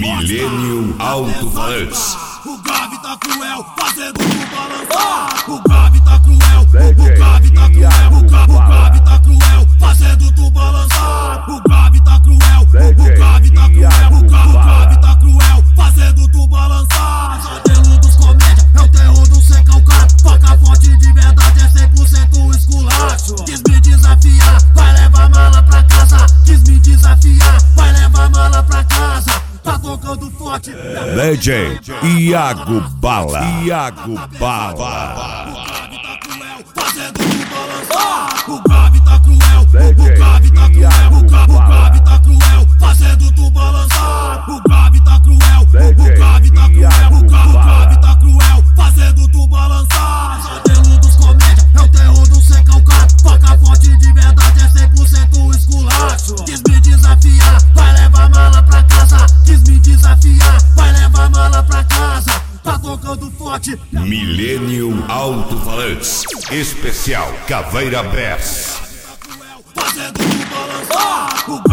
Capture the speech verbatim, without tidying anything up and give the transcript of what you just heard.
Millennium Alto-Falantes. O grave tá cruel, fazendo tu balançar. O grave tá cruel, o grave tá cruel, o grave, o grave tá cruel, fazendo tu balançar. O grave tá cruel, o grave tá cruel, o grave, o grave tá cruel, fazendo tu balançar. Modelo dos comédia, é o terror do sem calcar. Faca forte de verdade, é cem por cento esculacho. Quis me desafiar, vai levar mala pra casa. Quis me desafiar, vai levar mala pra casa. Tá tocando forte. D J Iago Bala. Iago Bala. O grave tá cruel, fazendo tu balançar. O grave tá cruel, o grave tá cruel, o grave, o grave tá cruel, fazendo tu balançar. O grave tá cruel, o grave tá cruel, o grave, o grave tá cruel, fazendo tu balançar. Modelo dos comédia, é o terror do sem calcar. Faca forte de verdade, é cem por cento esculacho. Quis me desafiar, vai levar mala pra casa. Quis me desafiar, vai levar mala pra casa. Tá tocando forte. Millennium Alto-Falantes. Especial Caveira Bass. Fazendo tu balançar.